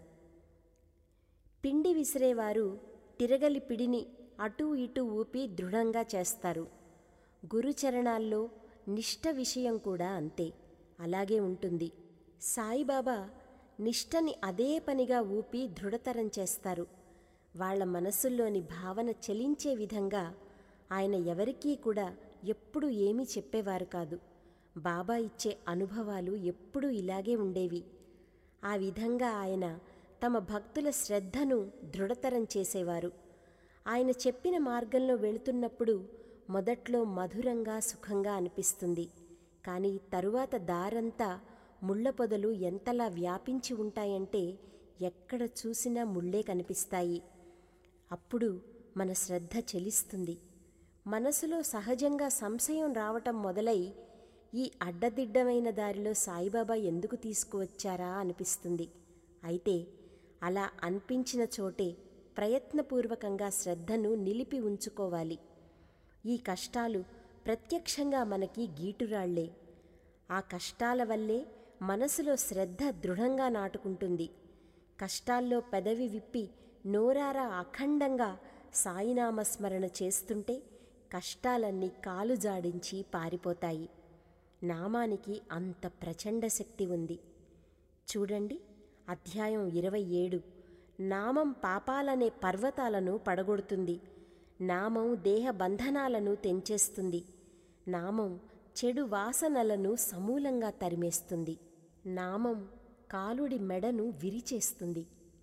పిండి విసిరేవారు తిరగలి పిడిని అటూ ఇటూ ఊపి దృఢంగా చేస్తారు. గురుచరణాల్లో నిష్ఠ విషయం కూడా అంతే, అలాగే ఉంటుంది. సాయిబాబా నిష్ఠని అదే పనిగా ఊపి దృఢతరం చేస్తారు. వాళ్ల మనసుల్లోని భావన చలించే విధంగా ఆయన ఎవరికీ కూడా ఎప్పుడూ ఏమీ చెప్పేవారు కాదు. బాబా ఇచ్చే అనుభవాలు ఎప్పుడూ ఇలాగే ఉండేవి. ఆ విధంగా ఆయన తమ భక్తుల శ్రద్ధను దృఢతరం చేసేవారు. ఆయన చెప్పిన మార్గంలో వెళుతున్నప్పుడు మొదట్లో మధురంగా, సుఖంగా అనిపిస్తుంది. కానీ తరువాత దారంతా ముళ్ళ పొదలు ఎంతలా వ్యాపించి ఉంటాయంటే ఎక్కడ చూసినా ముళ్ళే కనిపిస్తాయి. అప్పుడు మన శ్రద్ధ చెలిస్తుంది. మనసులో సహజంగా సంశయం రావటం మొదలై ఈ అడ్డదిడ్డమైన దారిలో సాయిబాబా ఎందుకు తీసుకువచ్చారా అనిపిస్తుంది. అయితే అలా అనిపించిన చోటే ప్రయత్నపూర్వకంగా శ్రద్ధను నిలిపి ఉంచుకోవాలి. ఈ కష్టాలు ప్రత్యక్షంగా మనకి గీటురాళ్లే. ఆ కష్టాల వల్లే మనసులో శ్రద్ధ దృఢంగా నాటుకుంటుంది. కష్టాల్లో పెదవి విప్పి నోరారా అఖండంగా సాయినామస్మరణ చేస్తుంటే కష్టాలన్నీ కాలు జాడించి పారిపోతాయి. నామానికి అంత ప్రచండ శక్తి ఉంది. చూడండి, అధ్యాయం 27. నామం పాపాలనే పర్వతాలను పడగొడుతుంది. నామం దేహ బంధనాలను తెంచేస్తుంది. నామం చెడు వాసనలను సమూలంగా తరిమేస్తుంది. నామం కాలుడి మెడను విరిచేస్తుంది.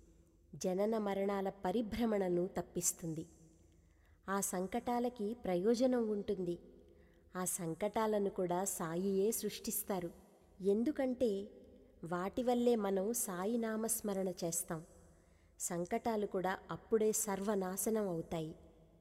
జనన మరణాల పరిభ్రమణను తప్పిస్తుంది. ఆ సంకటాలకి ప్రయోజనం ఉంటుంది. ఆ సంకటాలను కూడా సాయియే సృష్టిస్తారు. ఎందుకంటే వాటి వల్లే మనం సాయి నామస్మరణ చేస్తాం. సంకటాలు కూడా అప్పుడే సర్వనాశనం అవుతాయి.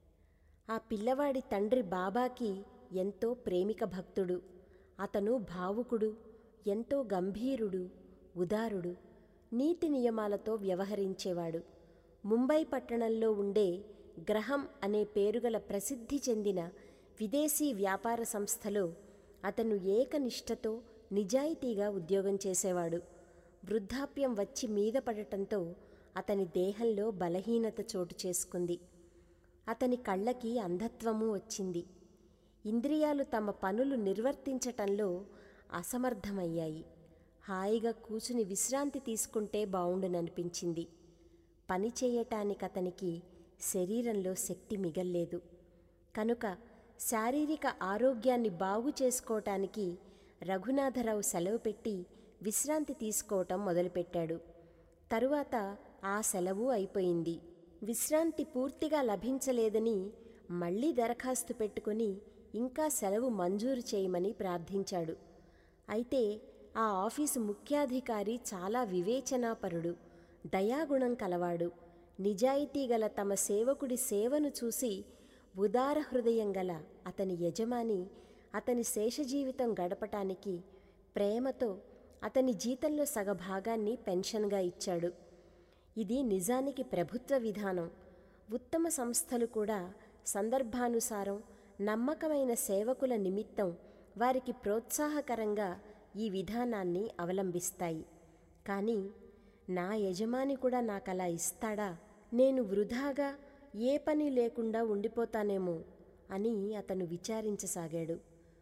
ఆ పిల్లవాడి తండ్రి బాబాకి ఎంతో ప్రేమిక భక్తుడు. అతను భావుకుడు, ఎంతో గంభీరుడు, ఉదారుడు, నీతి నియమాలతో వ్యవహరించేవాడు. ముంబై పట్టణంలో ఉండే గ్రహం అనే పేరుగల ప్రసిద్ధి చెందిన విదేశీ వ్యాపార సంస్థలో అతను ఏకనిష్టతో నిజాయితీగా ఉద్యోగం చేసేవాడు. వృద్ధాప్యం వచ్చి మీద పడటంతో అతని దేహంలో బలహీనత చోటు చేసుకుంది. అతని కళ్ళకి అంధత్వము వచ్చింది. ఇంద్రియాలు తమ పనులు నిర్వర్తించటంలో అసమర్థమయ్యాయి. హాయిగా కూచుని విశ్రాంతి తీసుకుంటే బావుండుననిపించింది. పని చేయటానికి అతనికి శరీరంలో శక్తి మిగల్లేదు. కనుక శారీరక ఆరోగ్యాన్ని బాగు చేసుకోవటానికి రఘునాథరావు సెలవు పెట్టి విశ్రాంతి తీసుకోవటం మొదలుపెట్టాడు. తరువాత ఆ సెలవు అయిపోయింది. విశ్రాంతి పూర్తిగా లభించలేదని మళ్లీ దరఖాస్తు పెట్టుకుని ఇంకా సెలవు మంజూరు చేయమని ప్రార్థించాడు. అయితే ఆ ఆఫీసు ముఖ్యాధికారి చాలా వివేచనాపరుడు, దయాగుణం కలవాడు. నిజాయితీ గల తమ సేవకుడి సేవను చూసి ఉదార హృదయం గల అతని యజమాని అతని శేషజీవితం గడపటానికి ప్రేమతో అతని జీతంలో సగభాగాన్ని పెన్షన్గా ఇచ్చాడు. ఇది నిజానికి ప్రభుత్వ విధానం. ఉత్తమ సంస్థలు కూడా సందర్భానుసారం నమ్మకమైన సేవకుల నిమిత్తం వారికి ప్రోత్సాహకరంగా ఈ విధానాన్ని అవలంబిస్తాయి. కానీ నా యజమాని కూడా నాకలా ఇస్తాడా? నేను వృధాగా ఏ పని లేకుండా ఉండిపోతానేమో అని అతను విచారించసాగాడు.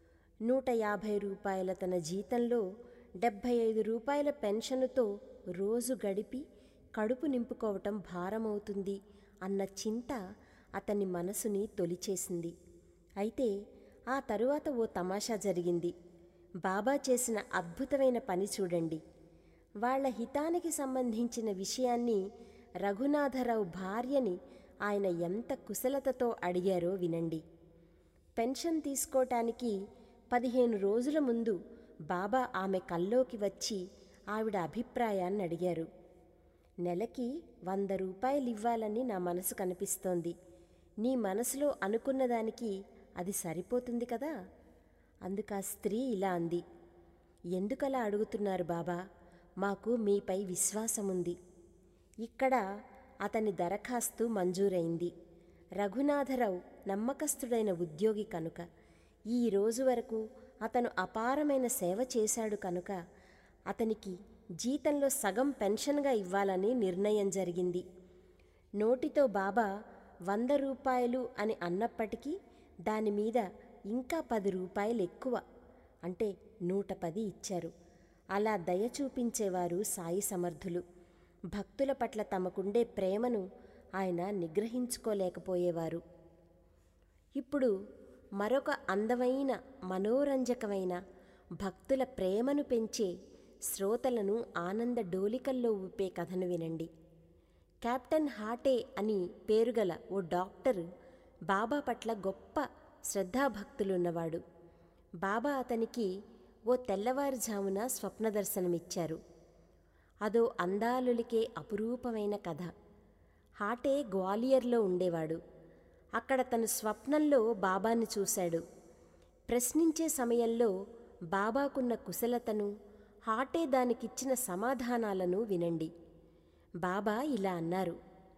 150 రూపాయల తన జీతంలో 75 రూపాయల పెన్షనుతో రోజు గడిపి కడుపు నింపుకోవటం భారమవుతుంది అన్న చింత అతని మనసుని తొలిచేసింది. అయితే ఆ తరువాత ఓ తమాషా జరిగింది. బాబా చేసిన అద్భుతమైన పని చూడండి. వాళ్ల హితానికి సంబంధించిన విషయాన్ని రఘునాథరావు భార్యని ఆయన ఎంత కుశలతతో అడిగారో వినండి. పెన్షన్ తీసుకోటానికి 15 రోజుల ముందు బాబా ఆమె కల్లోకి వచ్చి ఆవిడ అభిప్రాయాన్ని అడిగారు. నెలకి 100 రూపాయలు ఇవ్వాలని నా మనసు కనిపిస్తోంది. నీ మనసులో అనుకున్నదానికి అది సరిపోతుంది కదా? అందుకు ఆ స్త్రీ ఇలా అంది, ఎందుకలా అడుగుతున్నారు బాబా? మాకు మీపై విశ్వాసముంది. ఇక్కడ అతని దరఖాస్తు మంజూరైంది. రఘునాథరావు నమ్మకస్తుడైన ఉద్యోగి కనుక, ఈ రోజు వరకు అతను అపారమైన సేవ చేశాడు కనుక అతనికి జీతంలో సగం పెన్షన్గా ఇవ్వాలని నిర్ణయం జరిగింది. నోటితో బాబా 100 రూపాయలు అని అన్నప్పటికీ దానిమీద ఇంకా 10 రూపాయలు ఎక్కువ, అంటే 110 ఇచ్చారు. అలా దయ చూపించేవారు సాయి సమర్థులు. భక్తుల పట్ల తమకుండే ప్రేమను ఆయన నిగ్రహించుకోలేకపోయేవారు. ఇప్పుడు మరొక అందమైన మనోరంజకమైన భక్తుల ప్రేమను పెంచే శ్రోతలను ఆనంద డోలికల్లో ఊపే కథను వినండి. కెప్టెన్ హాటే అని పేరుగల ఓ డాక్టరు బాబా పట్ల గొప్ప శ్రద్ధాభక్తులున్నవాడు. బాబా అతనికి ఓ తెల్లవారుజామున స్వప్నదర్శనమిచ్చారు. అదో అందాలులికే అపురూపమైన కథ. హాటే గ్వాలియర్లో ఉండేవాడు. అక్కడ తను స్వప్నంలో బాబాని చూశాడు. ప్రశ్నించే సమయంలో బాబాకున్న కుశలతను, హాటే దానికిచ్చిన సమాధానాలను వినండి. బాబా ఇలా అన్నారు,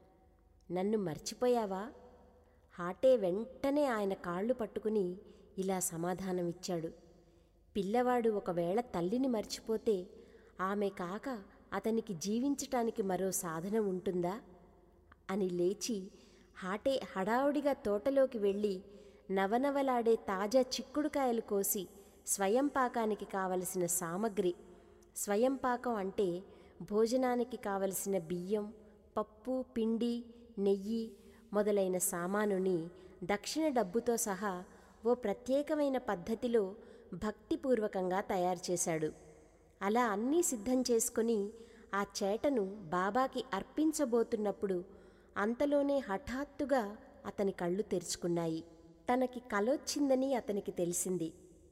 నన్ను మర్చిపోయావా? హాటే వెంటనే ఆయన కాళ్ళు పట్టుకుని ఇలా సమాధానమిచ్చాడు, పిల్లవాడు ఒకవేళ తల్లిని మర్చిపోతే ఆమె కాక అతనికి జీవించటానికి మరో సాధన ఉంటుందా అని లేచి హాటే హడావుడిగా తోటలోకి వెళ్ళి నవనవలాడే తాజా చిక్కుడుకాయలు కోసి స్వయంపాకానికి కావలసిన సామగ్రి, స్వయంపాకం అంటే భోజనానికి కావలసిన బియ్యం, పప్పు, పిండి, నెయ్యి మొదలైన సామానుని దక్షిణ డబ్బుతో సహా ఓ ప్రత్యేకమైన పద్ధతిలో భక్తిపూర్వకంగా తయారు చేశాడు. అలా అన్నీ సిద్ధం చేసుకుని ఆ చేటను బాబాకి అర్పించబోతున్నప్పుడు అంతలోనే హఠాత్తుగా అతని కళ్ళు తెరుచుకున్నాయి. తనకి కలొచ్చిందని అతనికి తెలిసింది.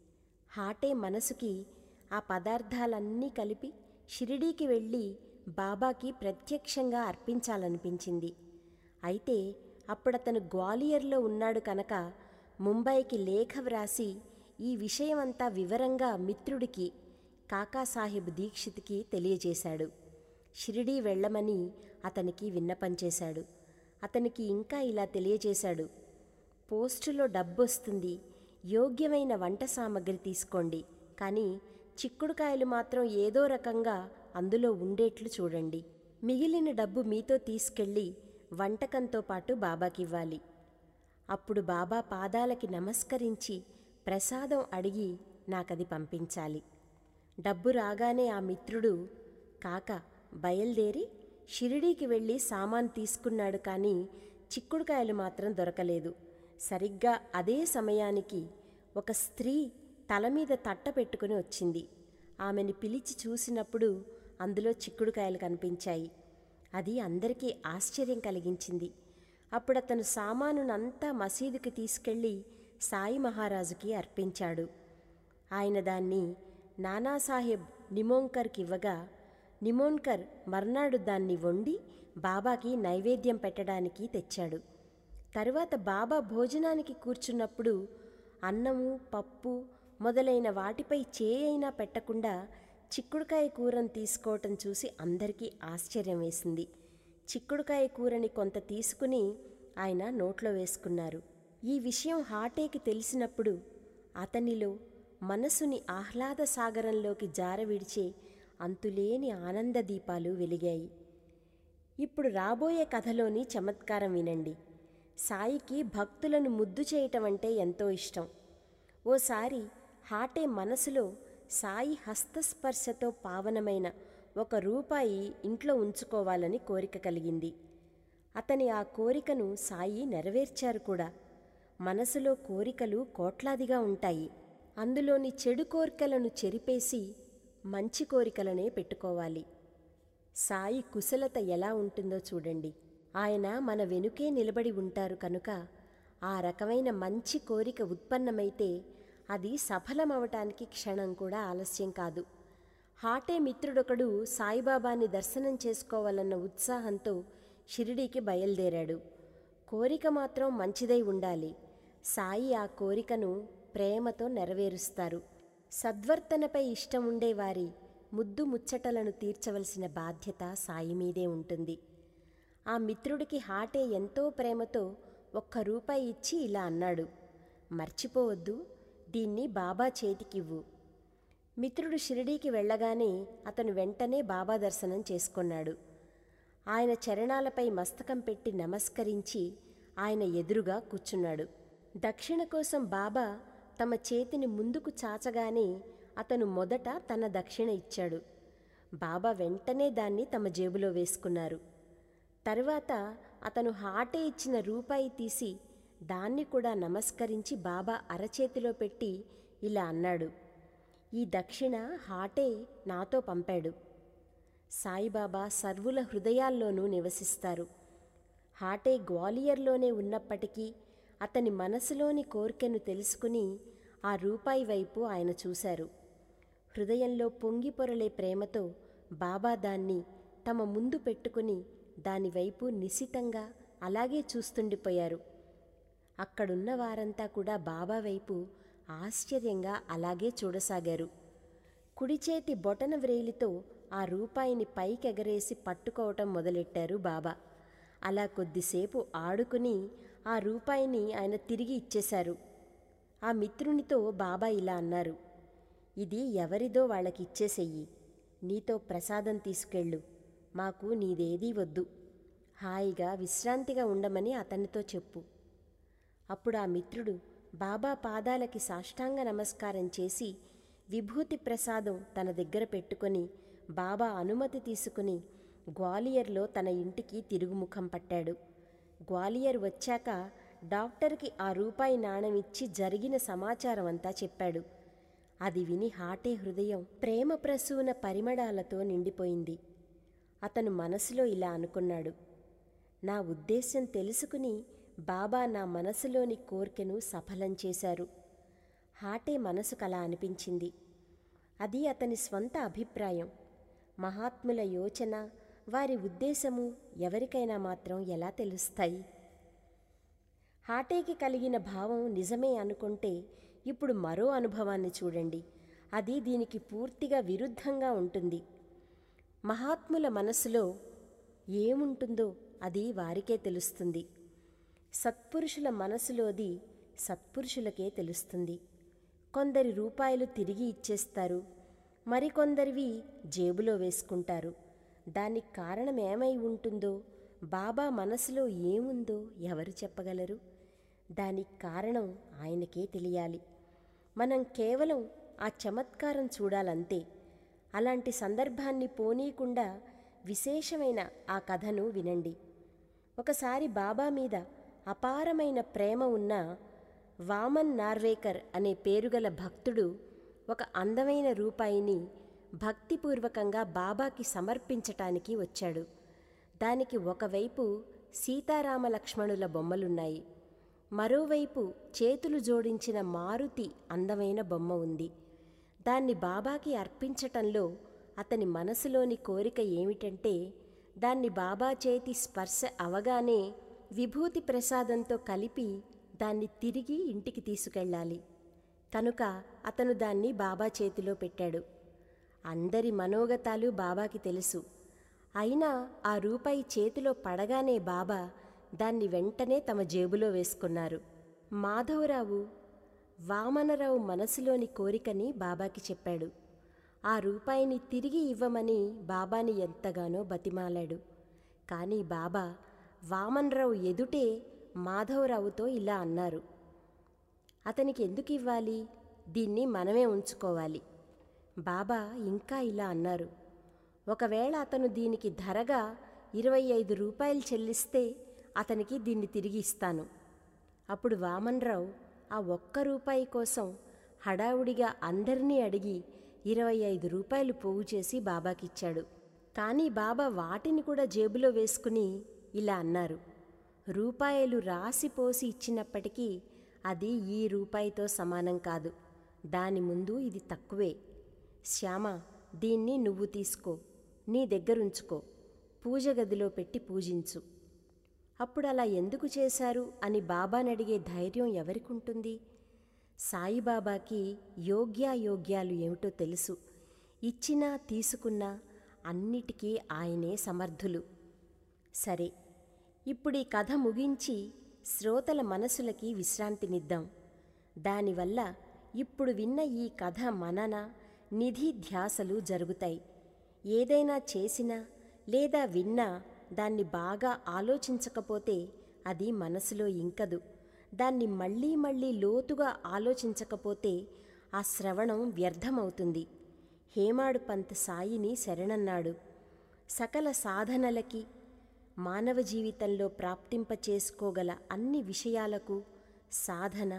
హాటే మనసుకి ఆ పదార్థాలన్నీ కలిపి షిరిడీకి వెళ్ళి బాబాకి ప్రత్యక్షంగా అర్పించాలనిపించింది. అయితే అప్పుడతను గ్వాలియర్లో ఉన్నాడు కనుక ముంబైకి లేఖ వ్రాసి ఈ విషయమంతా వివరంగా మిత్రుడికి కాకాసాహెబ్ దీక్షిత్కి తెలియజేశాడు. షిరిడీ వెళ్ళమని అతనికి విన్నపం చేశాడు. అతనికి ఇంకా ఇలా తెలియజేశాడు, పోస్టులో డబ్బొస్తుంది, యోగ్యమైన వంట సామగ్రి తీసుకోండి, కానీ చిక్కుడుకాయలు మాత్రం ఏదో రకంగా అందులో ఉండేట్లు చూడండి. మిగిలిన డబ్బు మీతో తీసుకెళ్ళి వంటకంతో పాటు బాబాకివ్వాలి. అప్పుడు బాబా పాదాలకి నమస్కరించి ప్రసాదం అడిగి నాకది పంపించాలి. డబ్బు రాగానే ఆ మిత్రుడు కాక బయలుదేరి షిరిడీకి వెళ్ళి సామాను తీసుకున్నాడు, కానీ చిక్కుడుకాయలు మాత్రం దొరకలేదు. సరిగ్గా అదే సమయానికి ఒక స్త్రీ తల మీద తట్ట పెట్టుకుని వచ్చింది. ఆమెని పిలిచి చూసినప్పుడు అందులో చిక్కుడుకాయలు కనిపించాయి. అది అందరికీ ఆశ్చర్యం కలిగించింది. అప్పుడతను సామానునంతా మసీదుకి తీసుకెళ్ళి సాయి మహారాజుకి అర్పించాడు. ఆయన దాన్ని నానాసాహెబ్ నిమోన్కర్కి ఇవ్వగా నిమోన్కర్ మర్నాడు దాన్ని వండి బాబాకి నైవేద్యం పెట్టడానికి తెచ్చాడు. తరువాత బాబా భోజనానికి కూర్చున్నప్పుడు అన్నము, పప్పు మొదలైన వాటిపై చేయైనా పెట్టకుండా చిక్కుడుకాయ కూరను తీసుకోవటం చూసి అందరికీ ఆశ్చర్యం వేసింది. చిక్కుడుకాయ కూరని కొంత తీసుకుని ఆయన నోట్లో వేసుకున్నారు. ఈ విషయం హాటేకి తెలిసినప్పుడు అతనిలో మనసుని ఆహ్లాద సాగరంలోకి జారవిడిచే అంతులేని ఆనంద దీపాలు వెలిగాయి. ఇప్పుడు రాబోయే కథలోని చమత్కారం వినండి. సాయికి భక్తులను ముద్దు చేయటం అంటే ఎంతో ఇష్టం. ఓసారి హాటే మనసులో సాయి హస్తస్పర్శతో పావనమైన ₹1 ఇంట్లో ఉంచుకోవాలని కోరిక కలిగింది. అతని ఆ కోరికను సాయి నెరవేర్చారు కూడా. మనసులో కోరికలు కోట్లాదిగా ఉంటాయి. అందులోని చెడు కోరికలను చెరిపేసి మంచి కోరికలనే పెట్టుకోవాలి. సాయి కుశలత ఎలా ఉంటుందో చూడండి. ఆయన మన వెనుకే నిలబడి ఉంటారు కనుక ఆ రకమైన మంచి కోరిక ఉత్పన్నమైతే అది సఫలమవటానికి క్షణం కూడా ఆలస్యం కాదు. హాటే మిత్రుడొకడు సాయిబాబాని దర్శనం చేసుకోవాలన్న ఉత్సాహంతో షిరిడీకి బయలుదేరాడు. కోరిక మాత్రం మంచిదై ఉండాలి. సాయి ఆ కోరికను ప్రేమతో నెరవేరుస్తారు. సద్వర్తనపై ఇష్టం ఉండేవారి ముద్దు ముచ్చటలను తీర్చవలసిన బాధ్యత సాయి మీదే ఉంటుంది. ఆ మిత్రుడికి హాటే ఎంతో ప్రేమతో ₹1 ఇచ్చి ఇలా అన్నాడు, మర్చిపోవద్దు, దీన్ని బాబా చేతికివ్వు. మిత్రుడు షిరిడీకి వెళ్ళగానే అతను వెంటనే బాబా దర్శనం చేసుకున్నాడు. ఆయన చరణాలపై మస్తకం పెట్టి నమస్కరించి ఆయన ఎదురుగా కూర్చున్నాడు. దక్షిణ కోసం బాబా తమ చేతిని ముందుకు చాచగానే అతను మొదట తన దక్షిణ ఇచ్చాడు. బాబా వెంటనే దాన్ని తమ జేబులో వేసుకున్నారు. తరువాత అతను హాటే ఇచ్చిన ₹1 తీసి దాన్ని కూడా నమస్కరించి బాబా అరచేతిలో పెట్టి ఇలా అన్నాడు, ఈ దక్షిణ హాటే నాతో పంపాడు. సాయిబాబా సర్వుల హృదయాల్లోనూ నివసిస్తారు. హాటే గ్వాలియర్లోనే ఉన్నప్పటికీ అతని మనసులోని కోర్కెను తెలుసుకుని ఆ ₹1 వైపు ఆయన చూశారు. హృదయంలో పొంగి పొరలే ప్రేమతో బాబా దాన్ని తమ ముందు పెట్టుకుని దానివైపు నిశితంగా అలాగే చూస్తుండిపోయారు. అక్కడున్న వారంతా కూడా బాబా వైపు ఆశ్చర్యంగా అలాగే చూడసాగారు. కుడిచేతి బొటన వ్రేలితో ఆ రూపాయిని పైకెగరేసి పట్టుకోవటం మొదలెట్టారు బాబా. అలా కొద్దిసేపు ఆడుకుని ఆ రూపాయిని ఆయన తిరిగి ఇచ్చేశారు. ఆ మిత్రునితో బాబా ఇలా అన్నారు, ఇది ఎవరిదో వాళ్ళకి ఇచ్చేసెయ్యి. నీతో ప్రసాదం తీసుకెళ్ళు. మాకు నీదేదీ వద్దు. హాయిగా విశ్రాంతిగా ఉండమని అతనితో చెప్పు. అప్పుడు ఆ మిత్రుడు బాబా పాదాలకి సాష్టాంగ నమస్కారం చేసి విభూతి ప్రసాదం తన దగ్గర పెట్టుకొని బాబా అనుమతి తీసుకుని గ్వాలియర్లో తన ఇంటికి తిరుగుముఖం పట్టాడు. గ్వాలియర్ వచ్చాక డాక్టర్కి ఆ రూపాయి నాణెం ఇచ్చి జరిగిన సమాచారం అంతా చెప్పాడు. అది విని హాటే హృదయం ప్రేమ ప్రసూన పరిమళాలతో నిండిపోయింది. అతను మనసులో ఇలా అనుకున్నాడు, నా ఉద్దేశ్యం తెలుసుకుని బాబా నా మనసులోని కోర్కెను సఫలం చేశారు. హాటే మనసుకలా అనిపించింది. అది అతని స్వంత అభిప్రాయం. మహాత్ముల యోచన, వారి ఉద్దేశము ఎవరికైనా మాత్రం ఎలా తెలుస్తాయి? హాటేకి కలిగిన భావం నిజమే అనుకుంటే ఇప్పుడు మరో అనుభవాన్ని చూడండి. అది దీనికి పూర్తిగా విరుద్ధంగా ఉంటుంది. మహాత్ముల మనసులో ఏముంటుందో అది వారికే తెలుస్తుంది. సత్పురుషుల మనసులోది సత్పురుషులకే తెలుస్తుంది. కొందరి రూపాయలు తిరిగి ఇచ్చేస్తారు, మరికొందరివి జేబులో వేసుకుంటారు. దానికి కారణం ఏమై ఉంటుందో, బాబా మనసులో ఏముందో ఎవరు చెప్పగలరు? దానికి కారణం ఆయనకే తెలియాలి. మనం కేవలం ఆ చమత్కారం చూడాలంతే. అలాంటి సందర్భాన్ని పోనీయకుండా విశేషమైన ఆ కథను వినండి. ఒకసారి బాబా మీద అపారమైన ప్రేమ ఉన్న వామన్ నార్వేకర్ అనే పేరుగల భక్తుడు ఒక అందమైన రూపాయిని భక్తిపూర్వకంగా బాబాకి సమర్పించటానికి వచ్చాడు. దానికి ఒకవైపు సీతారామ లక్ష్మణుల బొమ్మలున్నాయి, మరోవైపు చేతులు జోడించిన మారుతి అందమైన బొమ్మ ఉంది. దాన్ని బాబాకి అర్పించటంలో అతని మనసులోని కోరిక ఏమిటంటే, దాన్ని బాబా చేతి స్పర్శ అవగానే విభూతి ప్రసాదంతో కలిపి దాన్ని తిరిగి ఇంటికి తీసుకెళ్ళాలి. కనుక అతను దాన్ని బాబా చేతిలో పెట్టాడు. అందరి మనోగతాలు బాబాకి తెలుసు. అయినా ఆ రూపాయి చేతిలో పడగానే బాబా దాన్ని వెంటనే తమ జేబులో వేసుకున్నారు. మాధవరావు వామనరావు మనసులోని కోరికని బాబాకి చెప్పాడు. ఆ రూపాయిని తిరిగి ఇవ్వమని బాబాని ఎంతగానో బతిమాలాడు. కానీ బాబా వామనరావు ఎదుటే మాధవరావుతో ఇలా అన్నారు, అతనికి ఎందుకు ఇవ్వాలి? దీన్ని మనమే ఉంచుకోవాలి. బాబా ఇంకా ఇలా అన్నారు, ఒకవేళ అతను దీనికి ధరగా 25 రూపాయలు చెల్లిస్తే అతనికి దీన్ని తిరిగి ఇస్తాను. అప్పుడు వామనరావు ఆ ఒక్క రూపాయి కోసం హడావుడిగా అందరినీ అడిగి 25 రూపాయలు పోగు చేసి బాబాకిచ్చాడు. కానీ బాబా వాటిని కూడా జేబులో వేసుకుని ఇలా అన్నారు, రూపాయలు రాసిపోసి ఇచ్చినప్పటికీ అది ఈ రూపాయితో సమానం కాదు. దాని ముందు ఇది తక్కువే. శ్యామ, దీన్ని నువ్వు తీసుకో, నీ దగ్గరుంచుకో, పూజ గదిలో పెట్టి పూజించు. అప్పుడు అలా ఎందుకు చేశారు అని బాబానడిగే ధైర్యం ఎవరికుంటుంది? సాయిబాబాకి యోగ్యాయోగ్యాలు ఏమిటో తెలుసు. ఇచ్చినా తీసుకున్నా అన్నిటికీ ఆయనే సమర్థులు. సరే, ఇప్పుడీ కథ ముగించి శ్రోతల మనసులకి విశ్రాంతినిద్దాం. దానివల్ల ఇప్పుడు విన్న ఈ కథ మనన, నిధి ధ్యాసలు జరుగుతాయి. ఏదైనా చేసినా లేదా విన్నా దాన్ని బాగా ఆలోచించకపోతే అది మనసులో ఇంకదు. దాన్ని మళ్ళీ మళ్ళీ లోతుగా ఆలోచించకపోతే ఆ శ్రవణం వ్యర్థమవుతుంది. హేమాడు పంత్ సాయిని శరణన్నాడు. సకల సాధనలకి, మానవ జీవితంలో ప్రాప్తింపచేసుకోగల అన్ని విషయాలకు సాధన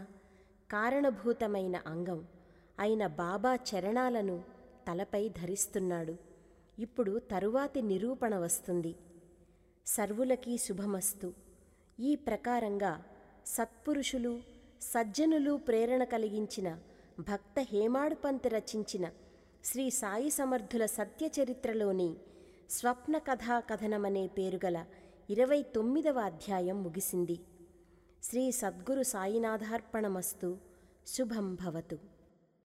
కారణభూతమైన అంగం అయిన బాబా చరణాలను తలపై ధరిస్తున్నాడు. ఇప్పుడు తరువాతి నిరూపణ వస్తుంది. సర్వులకి శుభమస్తు. ఈ ప్రకారంగా సత్పురుషులు సజ్జనులు ప్రేరణ కలిగించిన భక్త హేమాడు పంత్ రచించిన శ్రీ సాయి సమర్థుల సత్యచరిత్రలోని స్వప్న కథా కథనమనే పేరుగల 29వ అధ్యాయం ముగిసింది. శ్రీ సద్గురు సాయినాథార్పణమస్తు. శుభం భవతు.